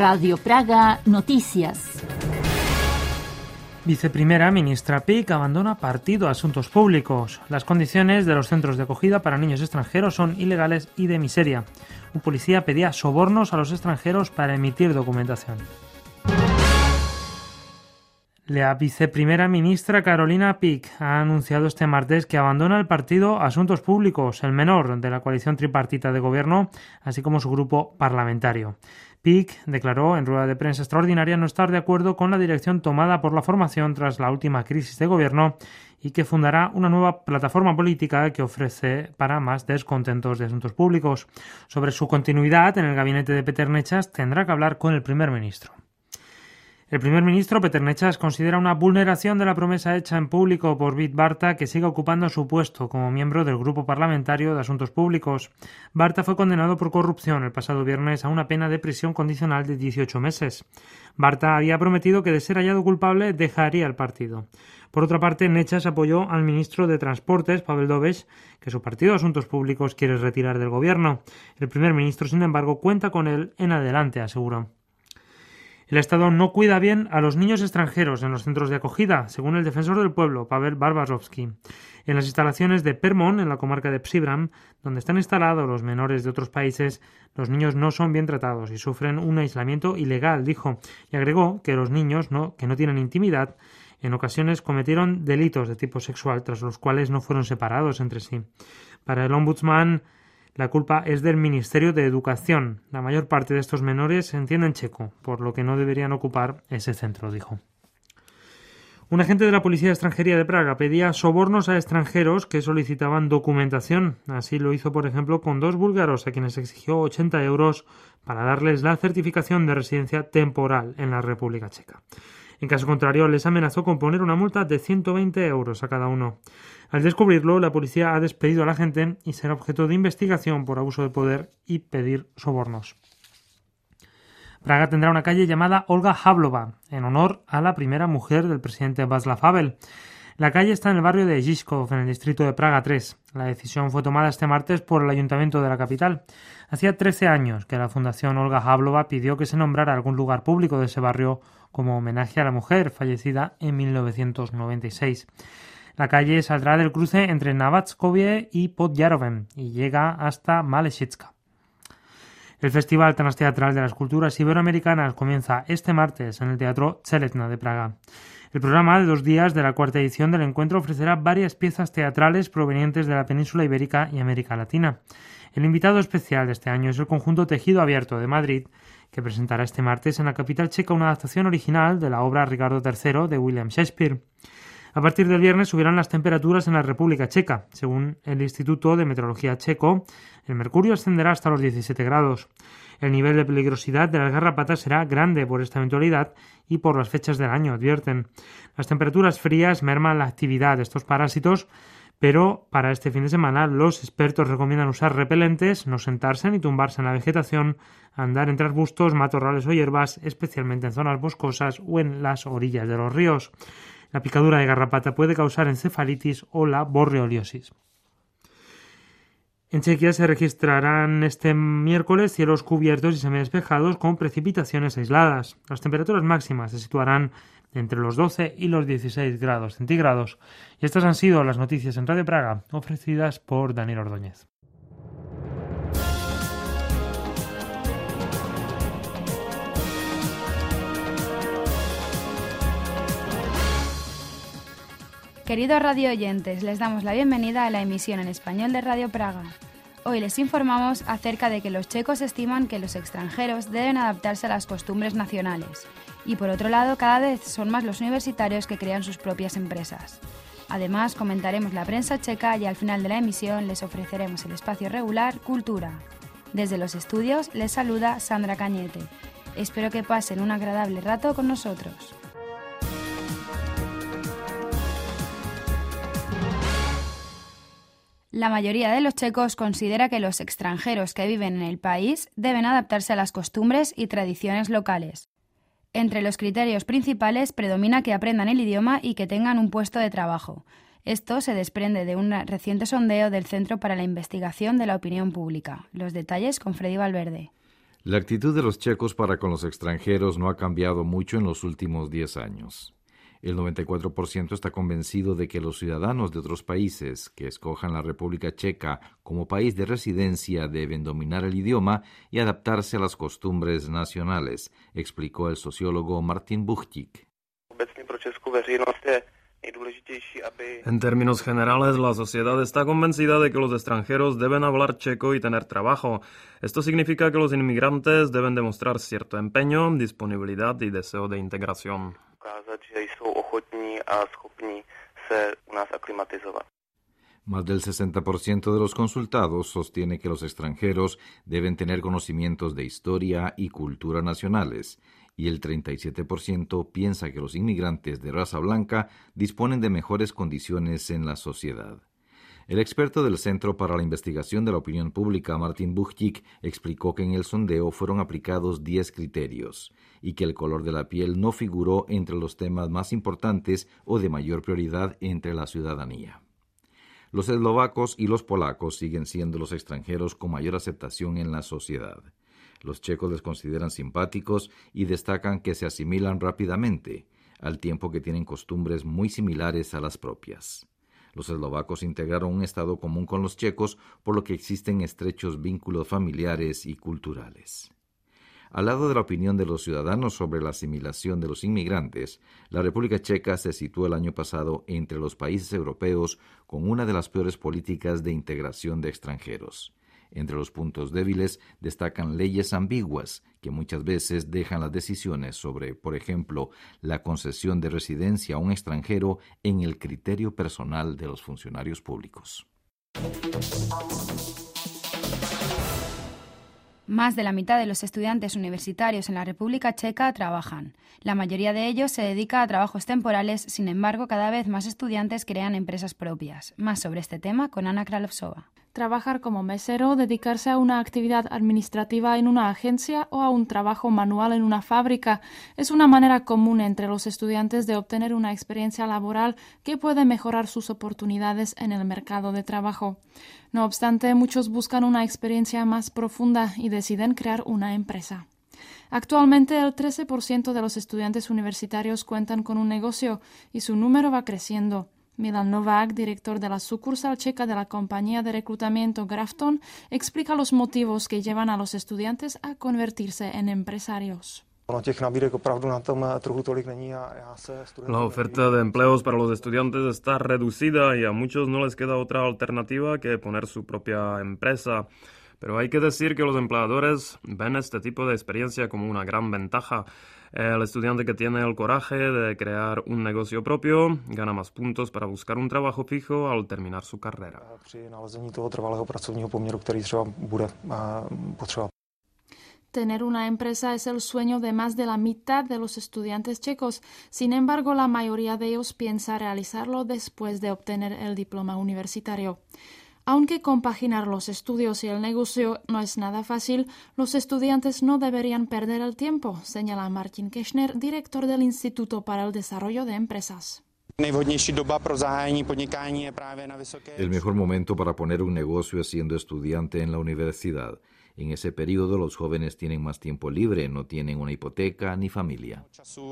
Radio Praga Noticias. Viceprimera ministra Peake abandona Partido Asuntos Públicos. Las condiciones de los centros de acogida para niños extranjeros son ilegales y de miseria. Un policía pedía sobornos a los extranjeros para emitir documentación. La viceprimera ministra Carolina Peake ha anunciado este martes que abandona el Partido Asuntos Públicos, el menor de la coalición tripartita de gobierno, así como su grupo parlamentario. Peake declaró en rueda de prensa extraordinaria no estar de acuerdo con la dirección tomada por la formación tras la última crisis de gobierno y que fundará una nueva plataforma política que ofrece para más descontentos de asuntos públicos. Sobre su continuidad en el gabinete de Peter Nečas tendrá que hablar con el primer ministro. El primer ministro Peter Nečas considera una vulneración de la promesa hecha en público por Vít Barta que siga ocupando su puesto como miembro del Grupo Parlamentario de Asuntos Públicos. Barta fue condenado por corrupción el pasado viernes a una pena de prisión condicional de 18 meses. Barta había prometido que de ser hallado culpable dejaría el partido. Por otra parte, Nečas apoyó al ministro de Transportes, Pavel Dobeš, que su partido de Asuntos Públicos quiere retirar del gobierno. El primer ministro, sin embargo, cuenta con él en adelante, aseguró. El Estado no cuida bien a los niños extranjeros en los centros de acogida, según el defensor del pueblo, Pavel Barbarovsky. En las instalaciones de Permon, en la comarca de Příbram, donde están instalados los menores de otros países, los niños no son bien tratados y sufren un aislamiento ilegal, dijo, y agregó que los niños que no tienen intimidad en ocasiones cometieron delitos de tipo sexual, tras los cuales no fueron separados entre sí. Para el ombudsman, la culpa es del Ministerio de Educación. La mayor parte de estos menores entienden checo, por lo que no deberían ocupar ese centro, dijo. Un agente de la Policía de Extranjería de Praga pedía sobornos a extranjeros que solicitaban documentación. Así lo hizo, por ejemplo, con 2 búlgaros a quienes exigió 80 euros para darles la certificación de residencia temporal en la República Checa. En caso contrario, les amenazó con poner una multa de 120 euros a cada uno. Al descubrirlo, la policía ha despedido al agente y será objeto de investigación por abuso de poder y pedir sobornos. Praga tendrá una calle llamada Olga Havlova, en honor a la primera mujer del presidente Václav Havel. La calle está en el barrio de Žižkov, en el distrito de Praga 3. La decisión fue tomada este martes por el ayuntamiento de la capital. Hacía 13 años que la Fundación Olga Havlova pidió que se nombrara algún lugar público de ese barrio como homenaje a la mujer, fallecida en 1996. La calle saldrá del cruce entre Navatskovie y Podyarovem y llega hasta Malešicka. El Festival Transteatral de las Culturas Iberoamericanas comienza este martes en el Teatro Čeletná de Praga. El programa de 2 días de la 4ª edición del encuentro ofrecerá varias piezas teatrales provenientes de la península ibérica y América Latina. El invitado especial de este año es el conjunto Tejido Abierto de Madrid, que presentará este martes en la capital checa una adaptación original de la obra Ricardo III de William Shakespeare. A partir del viernes subirán las temperaturas en la República Checa. Según el Instituto de Meteorología checo, el mercurio ascenderá hasta los 17 grados. El nivel de peligrosidad de las garrapatas será grande por esta eventualidad y por las fechas del año, advierten. Las temperaturas frías merman la actividad de estos parásitos, pero para este fin de semana los expertos recomiendan usar repelentes, no sentarse ni tumbarse en la vegetación, andar entre arbustos, matorrales o hierbas, especialmente en zonas boscosas o en las orillas de los ríos. La picadura de garrapata puede causar encefalitis o la borreliosis. En Chequia se registrarán este miércoles cielos cubiertos y semidespejados con precipitaciones aisladas. Las temperaturas máximas se situarán entre los 12 y los 16 grados centígrados. Y estas han sido las noticias en Radio Praga, ofrecidas por Daniel Ordóñez. Queridos radio oyentes, les damos la bienvenida a la emisión en español de Radio Praga. Hoy les informamos acerca de que los checos estiman que los extranjeros deben adaptarse a las costumbres nacionales. Y por otro lado, cada vez son más los universitarios que crean sus propias empresas. Además, comentaremos la prensa checa y al final de la emisión les ofreceremos el espacio regular Cultura. Desde los estudios les saluda Sandra Cañete. Espero que pasen un agradable rato con nosotros. La mayoría de los checos considera que los extranjeros que viven en el país deben adaptarse a las costumbres y tradiciones locales. Entre los criterios principales predomina que aprendan el idioma y que tengan un puesto de trabajo. Esto se desprende de un reciente sondeo del Centro para la Investigación de la Opinión Pública. Los detalles con Freddy Valverde. La actitud de los checos para con los extranjeros no ha cambiado mucho en los últimos 10 años. El 94% está convencido de que los ciudadanos de otros países que escojan la República Checa como país de residencia deben dominar el idioma y adaptarse a las costumbres nacionales, explicó el sociólogo Martin Buchtík. En términos generales, la sociedad está convencida de que los extranjeros deben hablar checo y tener trabajo. Esto significa que los inmigrantes deben demostrar cierto empeño, disponibilidad y deseo de integración. Más del 60% de los consultados sostiene que los extranjeros deben tener conocimientos de historia y cultura nacionales, y el 37% piensa que los inmigrantes de raza blanca disponen de mejores condiciones en la sociedad. El experto del Centro para la Investigación de la Opinión Pública, Martin Buchtík, explicó que en el sondeo fueron aplicados 10 criterios y que el color de la piel no figuró entre los temas más importantes o de mayor prioridad entre la ciudadanía. Los eslovacos y los polacos siguen siendo los extranjeros con mayor aceptación en la sociedad. Los checos les consideran simpáticos y destacan que se asimilan rápidamente, al tiempo que tienen costumbres muy similares a las propias. Los eslovacos integraron un estado común con los checos, por lo que existen estrechos vínculos familiares y culturales. Al lado de la opinión de los ciudadanos sobre la asimilación de los inmigrantes, la República Checa se situó el año pasado entre los países europeos con una de las peores políticas de integración de extranjeros. Entre los puntos débiles destacan leyes ambiguas que muchas veces dejan las decisiones sobre, por ejemplo, la concesión de residencia a un extranjero en el criterio personal de los funcionarios públicos. Más de la mitad de los estudiantes universitarios en la República Checa trabajan. La mayoría de ellos se dedica a trabajos temporales, sin embargo, cada vez más estudiantes crean empresas propias. Más sobre este tema con Ana Kralovsova. Trabajar como mesero, dedicarse a una actividad administrativa en una agencia o a un trabajo manual en una fábrica es una manera común entre los estudiantes de obtener una experiencia laboral que puede mejorar sus oportunidades en el mercado de trabajo. No obstante, muchos buscan una experiencia más profunda y deciden crear una empresa. Actualmente, el 13% de los estudiantes universitarios cuentan con un negocio y su número va creciendo. Milan Novák, director de la sucursal checa de la compañía de reclutamiento Grafton, explica los motivos que llevan a los estudiantes a convertirse en empresarios. La oferta de empleos para los estudiantes está reducida y a muchos no les queda otra alternativa que poner su propia empresa. Pero hay que decir que los empleadores ven este tipo de experiencia como una gran ventaja. El estudiante que tiene el coraje de crear un negocio propio gana más puntos para buscar un trabajo fijo al terminar su carrera. Tener una empresa es el sueño de más de la mitad de los estudiantes checos. Sin embargo, la mayoría de ellos piensa realizarlo después de obtener el diploma universitario. Aunque compaginar los estudios y el negocio no es nada fácil, los estudiantes no deberían perder el tiempo, señala Martin Kešner, director del Instituto para el Desarrollo de Empresas. El mejor momento para poner un negocio es siendo estudiante en la universidad. En ese periodo los jóvenes tienen más tiempo libre, no tienen una hipoteca ni familia.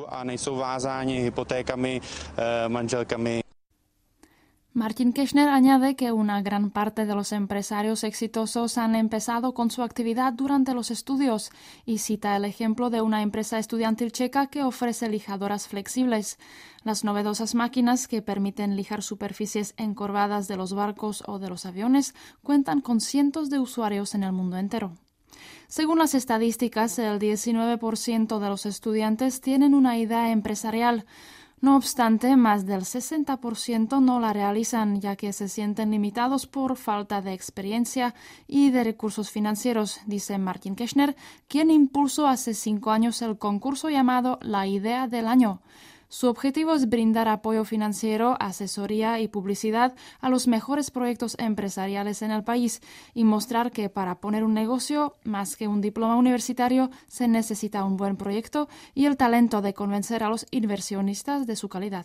Martin Kešner añade que una gran parte de los empresarios exitosos han empezado con su actividad durante los estudios y cita el ejemplo de una empresa estudiantil checa que ofrece lijadoras flexibles. Las novedosas máquinas que permiten lijar superficies encorvadas de los barcos o de los aviones cuentan con cientos de usuarios en el mundo entero. Según las estadísticas, el 19% de los estudiantes tienen una idea empresarial. No obstante, más del 60% no la realizan, ya que se sienten limitados por falta de experiencia y de recursos financieros, dice Martin Kešner, quien impulsó hace 5 años el concurso llamado La Idea del Año. Su objetivo es brindar apoyo financiero, asesoría y publicidad a los mejores proyectos empresariales en el país y mostrar que para poner un negocio, más que un diploma universitario, se necesita un buen proyecto y el talento de convencer a los inversionistas de su calidad.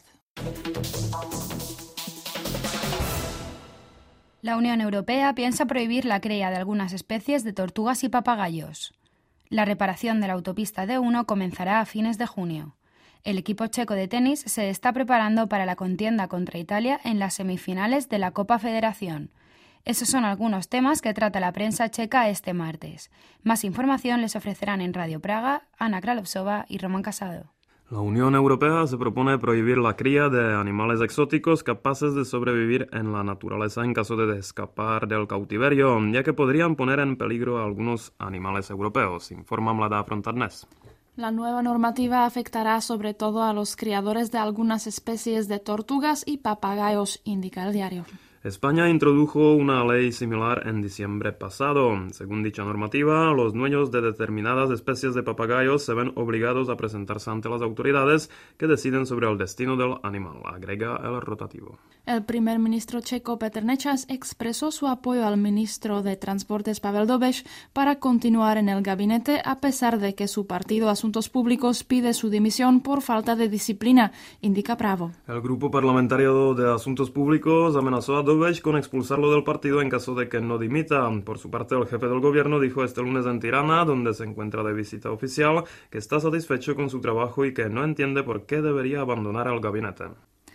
La Unión Europea piensa prohibir la cría de algunas especies de tortugas y papagayos. La reparación de la autopista D1 comenzará a fines de junio. El equipo checo de tenis se está preparando para la contienda contra Italia en las semifinales de la Copa Federación. Esos son algunos temas que trata la prensa checa este martes. Más información les ofrecerán en Radio Praga, Ana Kralovsova y Román Casado. La Unión Europea se propone prohibir la cría de animales exóticos capaces de sobrevivir en la naturaleza en caso de escapar del cautiverio, ya que podrían poner en peligro a algunos animales europeos, informa Mladá Fronta Dnes. La nueva normativa afectará sobre todo a los criadores de algunas especies de tortugas y papagayos, indica el diario. España introdujo una ley similar en diciembre pasado. Según dicha normativa, los dueños de determinadas especies de papagayos se ven obligados a presentarse ante las autoridades que deciden sobre el destino del animal, agrega el rotativo. El primer ministro checo Petr Nečas expresó su apoyo al ministro de Transportes Pavel Dobeš para continuar en el gabinete a pesar de que su partido Asuntos Públicos pide su dimisión por falta de disciplina, indica Pravo. El grupo parlamentario de Asuntos Públicos amenazó a Dobeš con expulsarlo del partido en caso de que no dimita. Por su parte, el jefe del gobierno dijo este lunes en Tirana, donde se encuentra de visita oficial, que está satisfecho con su trabajo y que no entiende por qué debería abandonar el gabinete.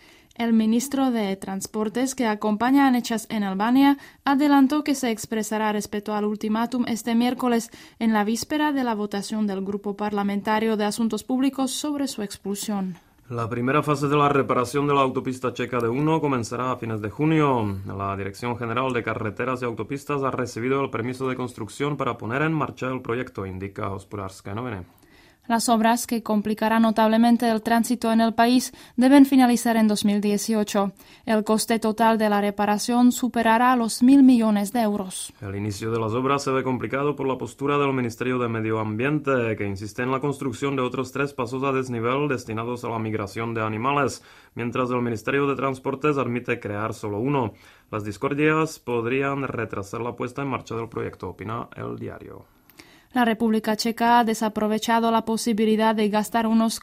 El ministro de Transportes, que acompaña a Nečas en Albania, adelantó que se expresará respecto al ultimátum este miércoles en la víspera de la votación del Grupo Parlamentario de Asuntos Públicos sobre su expulsión. La primera fase de la reparación de la autopista checa D1 comenzará a fines de junio. La Dirección General de Carreteras y Autopistas ha recibido el permiso de construcción para poner en marcha el proyecto, indica Hospodářské noviny. Las obras, que complicarán notablemente el tránsito en el país, deben finalizar en 2018. El coste total de la reparación superará los 1.000 millones de euros. El inicio de las obras se ve complicado por la postura del Ministerio de Medio Ambiente, que insiste en la construcción de otros 3 pasos a desnivel destinados a la migración de animales, mientras el Ministerio de Transportes admite crear solo uno. Las discordias podrían retrasar la puesta en marcha del proyecto, opina el diario. La República Checa ha desaprovechado la posibilidad de gastar unos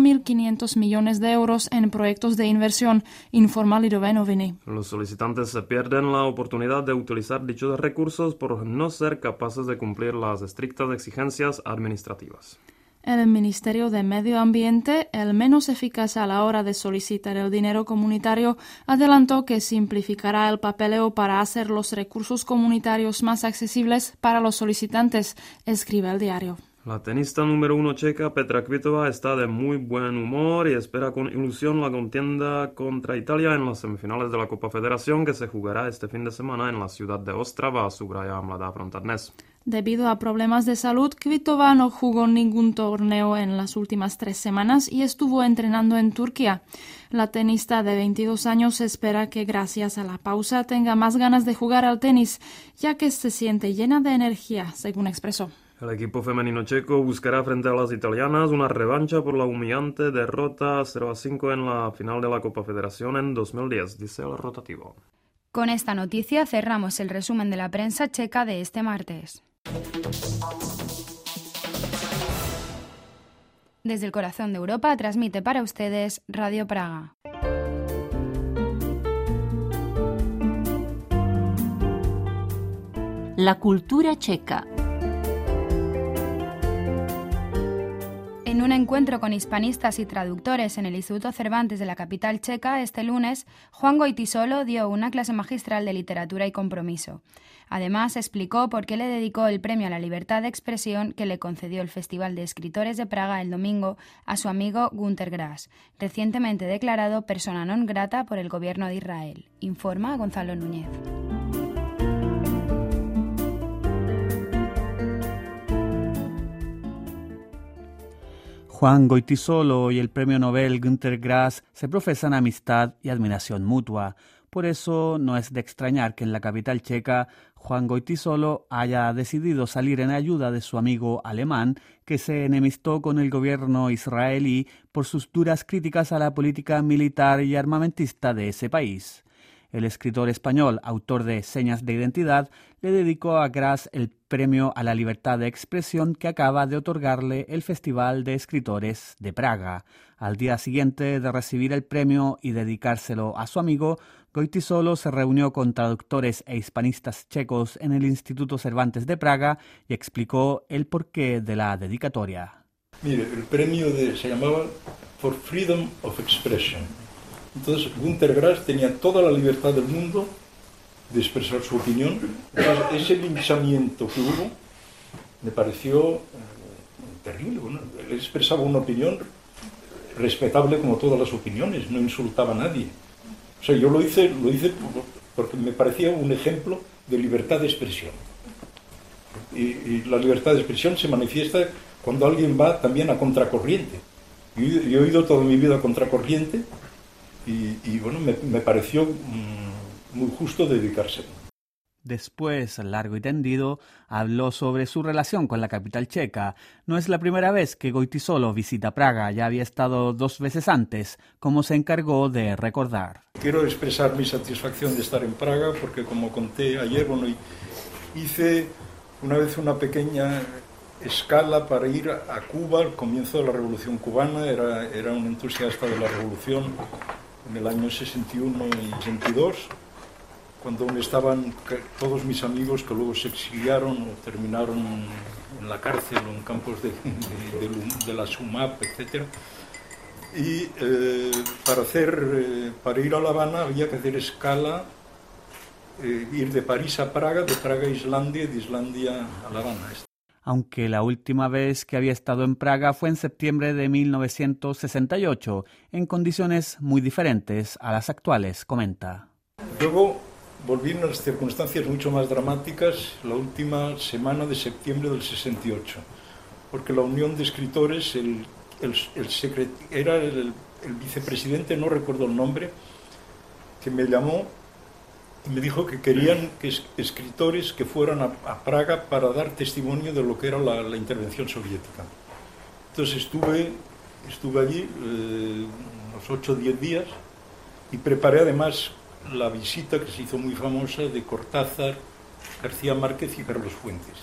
4.500 millones de euros en proyectos de inversión, informa Lidové noviny. Los solicitantes se pierden la oportunidad de utilizar dichos recursos por no ser capaces de cumplir las estrictas exigencias administrativas. El Ministerio de Medio Ambiente, el menos eficaz a la hora de solicitar el dinero comunitario, adelantó que simplificará el papeleo para hacer los recursos comunitarios más accesibles para los solicitantes, escribe el diario. La tenista número 1 checa Petra Kvitova está de muy buen humor y espera con ilusión la contienda contra Italia en las semifinales de la Copa Federación que se jugará este fin de semana en la ciudad de Ostrava, subraya Mladá Fronta Dnes. Debido a problemas de salud, Kvitova no jugó ningún torneo en las últimas 3 semanas y estuvo entrenando en Turquía. La tenista de 22 años espera que gracias a la pausa tenga más ganas de jugar al tenis, ya que se siente llena de energía, según expresó. El equipo femenino checo buscará frente a las italianas una revancha por la humillante derrota 0-5 en la final de la Copa Federación en 2010, dice el rotativo. Con esta noticia cerramos el resumen de la prensa checa de este martes. Desde el corazón de Europa transmite para ustedes Radio Praga. La cultura checa. En un encuentro con hispanistas y traductores en el Instituto Cervantes de la capital checa, este lunes, Juan Goytisolo dio una clase magistral de literatura y compromiso. Además, explicó por qué le dedicó el premio a la libertad de expresión que le concedió el Festival de Escritores de Praga el domingo a su amigo Günter Grass, recientemente declarado persona non grata por el gobierno de Israel, informa Gonzalo Núñez. Juan Goytisolo y el premio Nobel Günter Grass se profesan amistad y admiración mutua. Por eso no es de extrañar que en la capital checa Juan Goytisolo haya decidido salir en ayuda de su amigo alemán que se enemistó con el gobierno israelí por sus duras críticas a la política militar y armamentista de ese país. El escritor español, autor de Señas de Identidad, le dedicó a Graz el premio a la libertad de expresión que acaba de otorgarle el Festival de Escritores de Praga. Al día siguiente de recibir el premio y dedicárselo a su amigo, Goytisolo se reunió con traductores e hispanistas checos en el Instituto Cervantes de Praga y explicó el porqué de la dedicatoria. Mire, el premio se llamaba For Freedom of Expression. Entonces, Günter Grass tenía toda la libertad del mundo de expresar su opinión. Entonces, ese linchamiento que hubo me pareció terrible. Bueno, él expresaba una opinión respetable como todas las opiniones, no insultaba a nadie. O sea, yo lo hice porque me parecía un ejemplo de libertad de expresión. Y la libertad de expresión se manifiesta cuando alguien va también a contracorriente. Yo he ido toda mi vida a contracorriente y bueno, me pareció muy justo dedicárselo. Después, largo y tendido, habló sobre su relación con la capital checa. No es la primera vez que Goytisolo visita Praga, ya había estado 2 veces antes, como se encargó de recordar. Quiero expresar mi satisfacción de estar en Praga porque, como conté ayer, bueno, hice una vez una pequeña escala para ir a Cuba al comienzo de la Revolución Cubana. Era un entusiasta de la Revolución en el año 61 y 62. Cuando estaban todos mis amigos que luego se exiliaron o terminaron en la cárcel o en campos de la SUMAP, etc. Y para ir a La Habana había que hacer escala, ir de París a Praga, de Praga a Islandia y de Islandia a La Habana. Aunque la última vez que había estado en Praga fue en septiembre de 1968, en condiciones muy diferentes a las actuales, comenta. Luego volví en unas circunstancias mucho más dramáticas la última semana de septiembre del 68, porque la Unión de Escritores, el vicepresidente, no recuerdo el nombre, que me llamó y me dijo que querían que escritores que fueran a Praga para dar testimonio de lo que era la intervención soviética. Entonces estuve allí unos 8 o 10 días y preparé además la visita que se hizo muy famosa de Cortázar, García Márquez y Carlos Fuentes.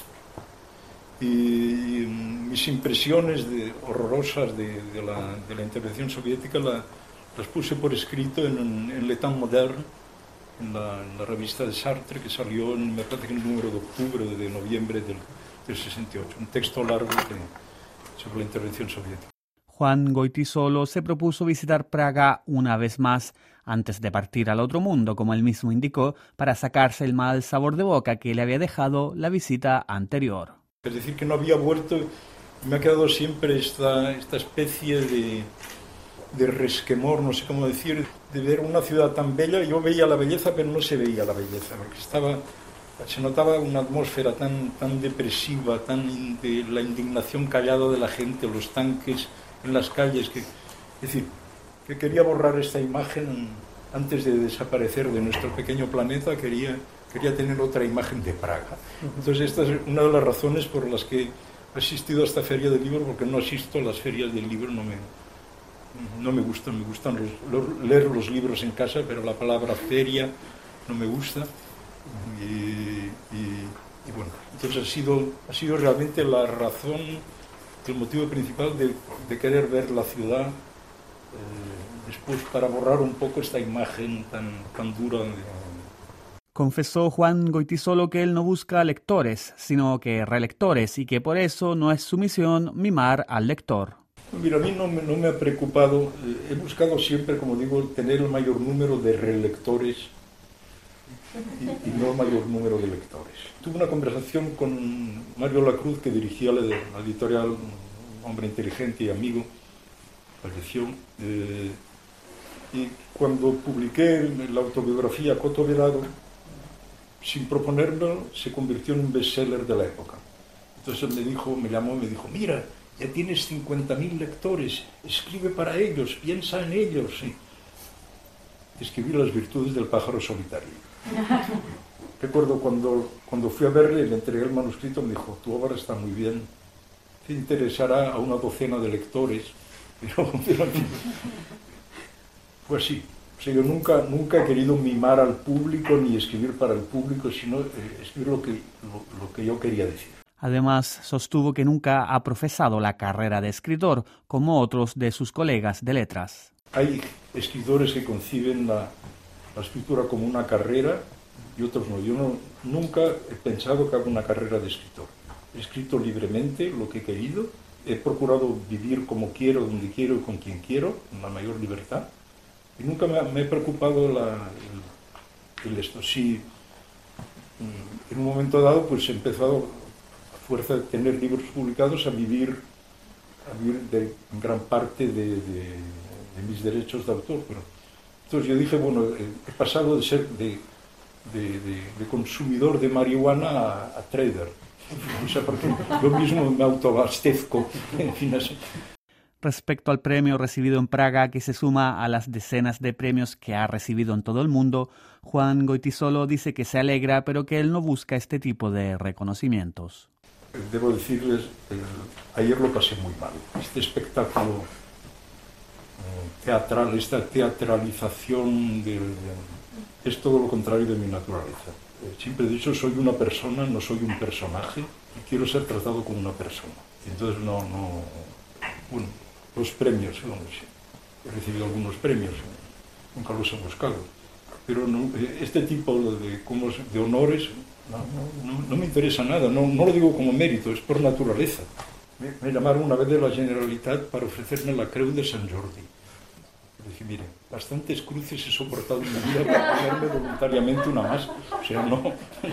Y mis impresiones horrorosas de la intervención soviética las puse por escrito en L'État moderne, en la revista de Sartre, que salió me parece que en el número de octubre o de noviembre del 68. Un texto largo sobre la intervención soviética. Juan Goytisolo se propuso visitar Praga una vez más antes de partir al otro mundo, como él mismo indicó, para sacarse el mal sabor de boca que le había dejado la visita anterior. Es decir, que no había vuelto, me ha quedado siempre esta especie de resquemor, no sé cómo decir, de ver una ciudad tan bella. Yo veía la belleza, pero no se veía la belleza, porque se notaba una atmósfera tan depresiva, de la indignación callada de la gente, los tanques en las calles, es decir, que quería borrar esta imagen antes de desaparecer de nuestro pequeño planeta. Quería tener otra imagen de Praga. Entonces esta es una de las razones por las que he asistido a esta feria del libro, porque no asisto a las ferias del libro, no me gustan. Me gustan leer los libros en casa, pero la palabra feria no me gusta. Y bueno, entonces ha sido realmente la razón, el motivo principal de querer ver la ciudad después, para borrar un poco esta imagen tan dura. Confesó Juan Goytisolo que él no busca lectores, sino que relectores, y que por eso no es su misión mimar al lector. Mira, a mí no me ha preocupado. He buscado siempre, como digo, tener el mayor número de relectores y no el mayor número de lectores. Tuve una conversación con Mario Lacruz, que dirigía la editorial, un hombre inteligente y amigo, falleció. Y cuando publiqué la autobiografía Coto Vedado, sin proponérmelo, se convirtió en un bestseller de la época. Entonces me llamó y me dijo: mira, ya tienes 50.000 lectores, escribe para ellos, piensa en ellos. Y escribí Las virtudes del pájaro solitario. Recuerdo cuando fui a verle y le entregué el manuscrito, me dijo: tu obra está muy bien, te interesará a una docena de lectores. Pero fue así. O sea, yo nunca he querido mimar al público ni escribir para el público, sino escribir lo que yo quería decir. Además, sostuvo que nunca ha profesado la carrera de escritor, como otros de sus colegas de letras. Hay escritores que conciben la escritura como una carrera y otros no. Yo nunca he pensado que haga una carrera de escritor. He escrito libremente lo que he querido, he procurado vivir como quiero, donde quiero y con quien quiero, con la mayor libertad. Y nunca me he preocupado esto. Sí, en un momento dado pues he empezado, a fuerza de tener libros publicados, a vivir de gran parte de mis derechos de autor. Pero, entonces yo dije, bueno, he pasado de ser de consumidor de marihuana a trader. O sea, porque yo mismo me autoabastezco. En fin, así. Respecto al premio recibido en Praga, que se suma a las decenas de premios que ha recibido en todo el mundo, Juan Goytisolo dice que se alegra, pero que él no busca este tipo de reconocimientos. Debo decirles, ayer lo pasé muy mal. Este espectáculo teatral, esta teatralización es todo lo contrario de mi naturaleza. Siempre he dicho, soy una persona, no soy un personaje, y quiero ser tratado como una persona. Entonces bueno, los premios, he recibido algunos premios, nunca los he buscado, pero este tipo de honores no me interesa nada, no lo digo como mérito, es por naturaleza. Me llamaron una vez de la Generalitat para ofrecerme la Creu de Sant Jordi. Dije, mire, bastantes cruces he soportado en mi vida para ponerme voluntariamente una más. O sea, no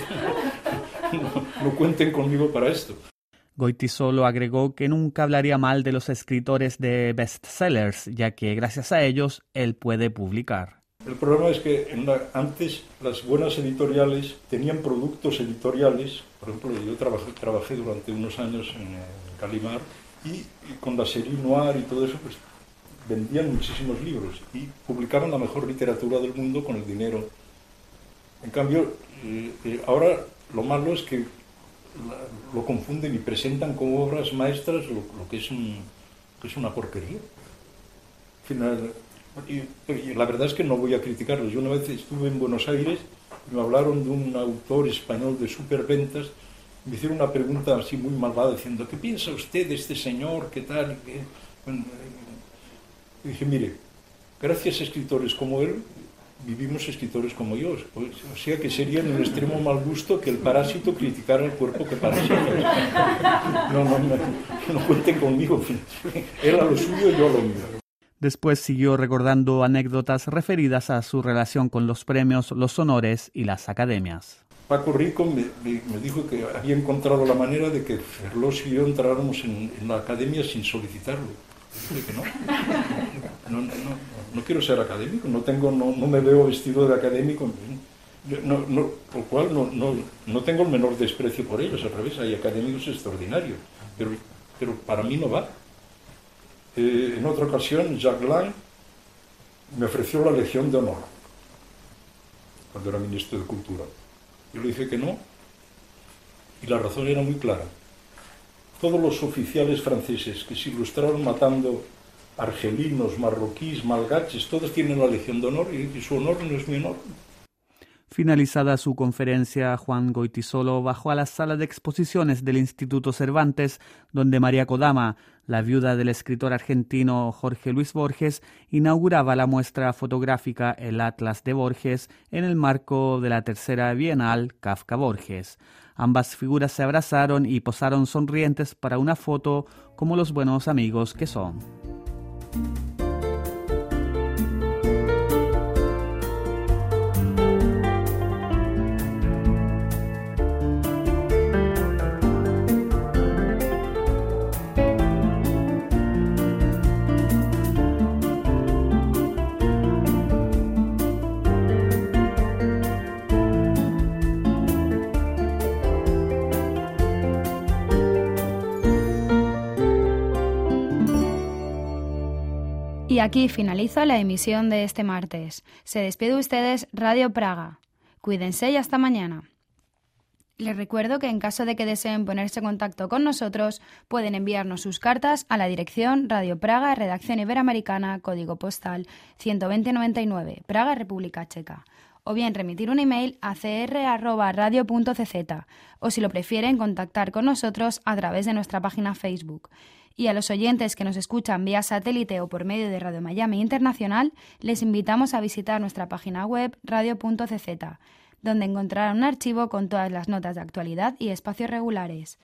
cuenten conmigo para esto. Goytisolo agregó que nunca hablaría mal de los escritores de bestsellers, ya que gracias a ellos él puede publicar. El problema es que antes las buenas editoriales tenían productos editoriales. Por ejemplo, yo trabajé durante unos años en Gallimard y con la serie Noir y todo eso, pues vendían muchísimos libros y publicaban la mejor literatura del mundo con el dinero. En cambio, ahora lo malo es que lo confunden y presentan como obras maestras lo que es una porquería. Al final, y la verdad es que no voy a criticarlos. Yo una vez estuve en Buenos Aires y me hablaron de un autor español de superventas. Me hicieron una pregunta así muy malvada diciendo, ¿qué piensa usted de este señor? ¿Qué tal? Y dije, mire, gracias a escritores como él, vivimos escritores como yo. O sea que sería en un extremo mal gusto que el parásito criticara al cuerpo que parasita. No cuenten conmigo. Él a lo suyo, yo a lo mío. Después siguió recordando anécdotas referidas a su relación con los premios, los honores y las academias. Paco Rico me dijo que había encontrado la manera de que Ferlós y yo entráramos en la academia sin solicitarlo. Dije que no quiero ser académico, no me veo vestido de académico, por lo cual no tengo el menor desprecio por ellos, al revés, hay académicos extraordinarios, pero para mí no va. En otra ocasión, Jacques Lang me ofreció la Legión de Honor, cuando era ministro de Cultura. Yo le dije que no, y la razón era muy clara. Todos los oficiales franceses que se ilustraron matando argelinos, marroquíes, malgaches, todos tienen la Legión de Honor y su honor no es mi honor. Finalizada su conferencia, Juan Goytisolo bajó a la sala de exposiciones del Instituto Cervantes, donde María Kodama, la viuda del escritor argentino Jorge Luis Borges, inauguraba la muestra fotográfica El Atlas de Borges en el marco de la tercera Bienal Kafka Borges. Ambas figuras se abrazaron y posaron sonrientes para una foto como los buenos amigos que son. Y aquí finaliza la emisión de este martes. Se despide de ustedes Radio Praga. Cuídense y hasta mañana. Les recuerdo que en caso de que deseen ponerse en contacto con nosotros, pueden enviarnos sus cartas a la dirección Radio Praga, Redacción Iberoamericana, código postal 12099, Praga, República Checa, o bien remitir un email a cr@radio.cz, o si lo prefieren, contactar con nosotros a través de nuestra página Facebook. Y a los oyentes que nos escuchan vía satélite o por medio de Radio Miami Internacional, les invitamos a visitar nuestra página web radio.cz, donde encontrarán un archivo con todas las notas de actualidad y espacios regulares.